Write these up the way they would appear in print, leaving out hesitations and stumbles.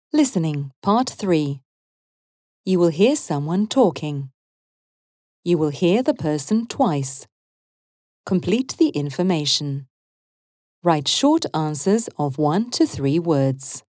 Listening, Part 3. You will hear someone talking. You will hear the person twice. Complete the information. Write short answers of 1 to 3 words.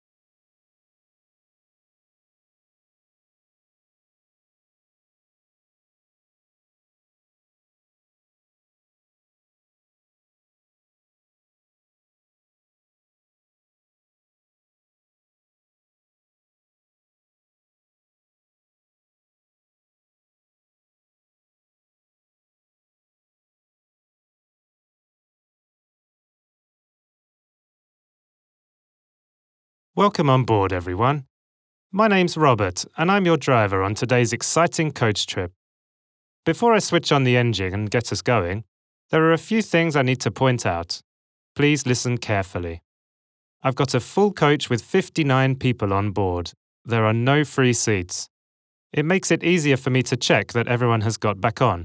Welcome on board, everyone. My name's Robert, and I'm your driver on today's exciting coach trip. Before I switch on the engine and get us going, there are a few things I need to point out. Please listen carefully. I've got a full coach with 59 people on board. There are no free seats. It makes it easier for me to check that everyone has got back on.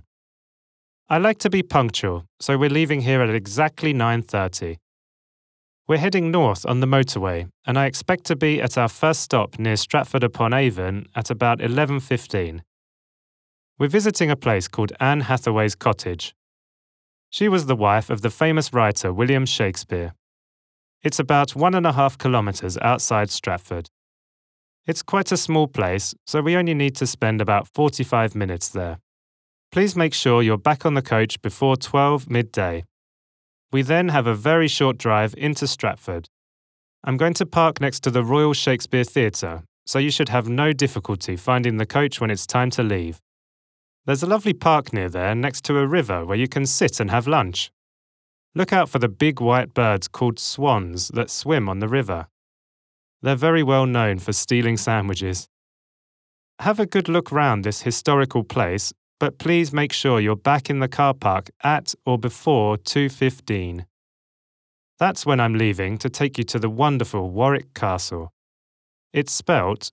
I like to be punctual, so we're leaving here at exactly 9:30. We're heading north on the motorway, and I expect to be at our first stop near Stratford-upon-Avon at about 11:15. We're visiting a place called Anne Hathaway's Cottage. She was the wife of the famous writer William Shakespeare. It's about 1.5 kilometers outside Stratford. It's quite a small place, so we only need to spend about 45 minutes there. Please make sure you're back on the coach before 12 midday. We then have a very short drive into Stratford. I'm going to park next to the Royal Shakespeare Theatre, so you should have no difficulty finding the coach when it's time to leave. There's a lovely park near there next to a river where you can sit and have lunch. Look out for the big white birds called swans that swim on the river. They're very well known for stealing sandwiches. Have a good look round this historical place, but please make sure you're back in the car park at or before 2:15. That's when I'm leaving to take you to the wonderful Warwick Castle. It's spelt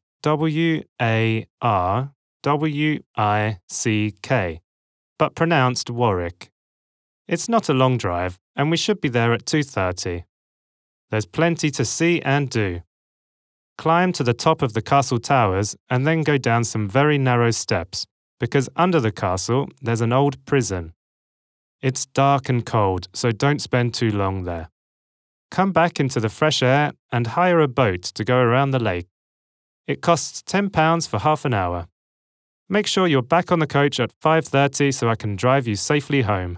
W-A-R-W-I-C-K, but pronounced Warwick. It's not a long drive, and we should be there at 2:30. There's plenty to see and do. Climb to the top of the castle towers and then go down some very narrow steps, because under the castle there's an old prison. It's dark and cold, so don't spend too long there. Come back into the fresh air and hire a boat to go around the lake. It costs £10 for half an hour. Make sure you're back on the coach at 5:30 so I can drive you safely home.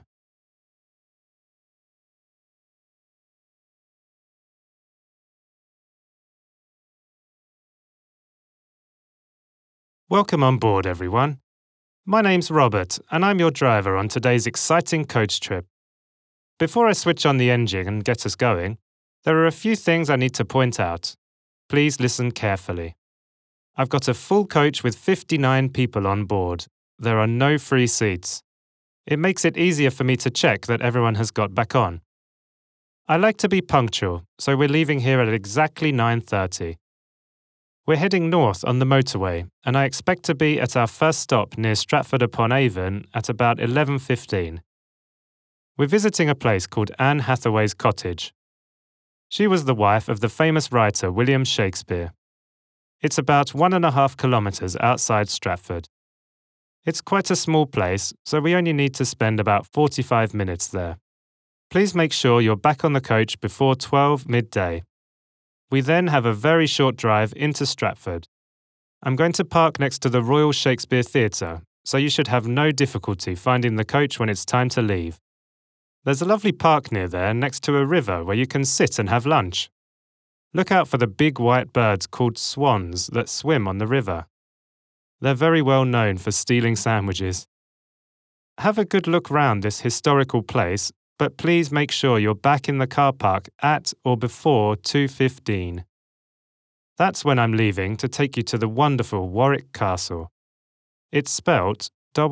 Welcome on board, everyone. My name's Robert, and I'm your driver on today's exciting coach trip. Before I switch on the engine and get us going, there are a few things I need to point out. Please listen carefully. I've got a full coach with 59 people on board. There are no free seats. It makes it easier for me to check that everyone has got back on. I like to be punctual, so we're leaving here at exactly 9:30. We're heading north on the motorway, and I expect to be at our first stop near Stratford-upon-Avon at about 11:15. We're visiting a place called Anne Hathaway's Cottage. She was the wife of the famous writer William Shakespeare. It's about 1.5 kilometers outside Stratford. It's quite a small place, so we only need to spend about 45 minutes there. Please make sure you're back on the coach before 12 midday. We then have a very short drive into Stratford. I'm going to park next to the Royal Shakespeare Theatre, so you should have no difficulty finding the coach when it's time to leave. There's a lovely park near there next to a river where you can sit and have lunch. Look out for the big white birds called swans that swim on the river. They're very well known for stealing sandwiches. Have a good look round this historical place, but please make sure you're back in the car park at or before 2:15. That's when I'm leaving to take you to the wonderful Warwick Castle. It's spelt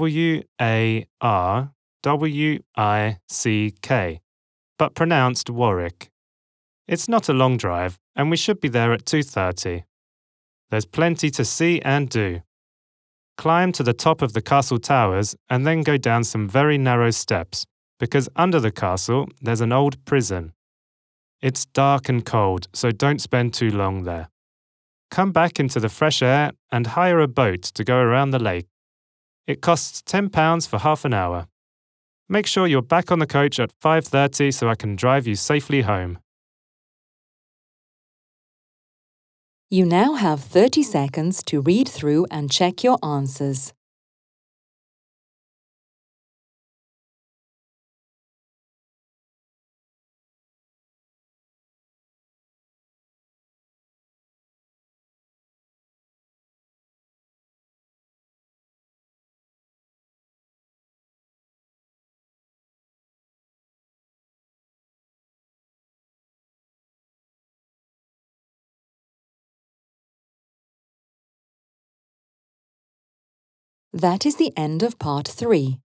W-A-R-W-I-C-K, but pronounced Warwick. It's not a long drive, and we should be there at 2:30. There's plenty to see and do. Climb to the top of the castle towers and then go down some very narrow steps, because under the castle there's an old prison. It's dark and cold, so don't spend too long there. come back into the fresh air and hire a boat to go around the lake. It costs £10 for half an hour. Make sure you're back on the coach at 5:30 so I can drive you safely home. You now have 30 seconds to read through and check your answers. That is the end of part 3.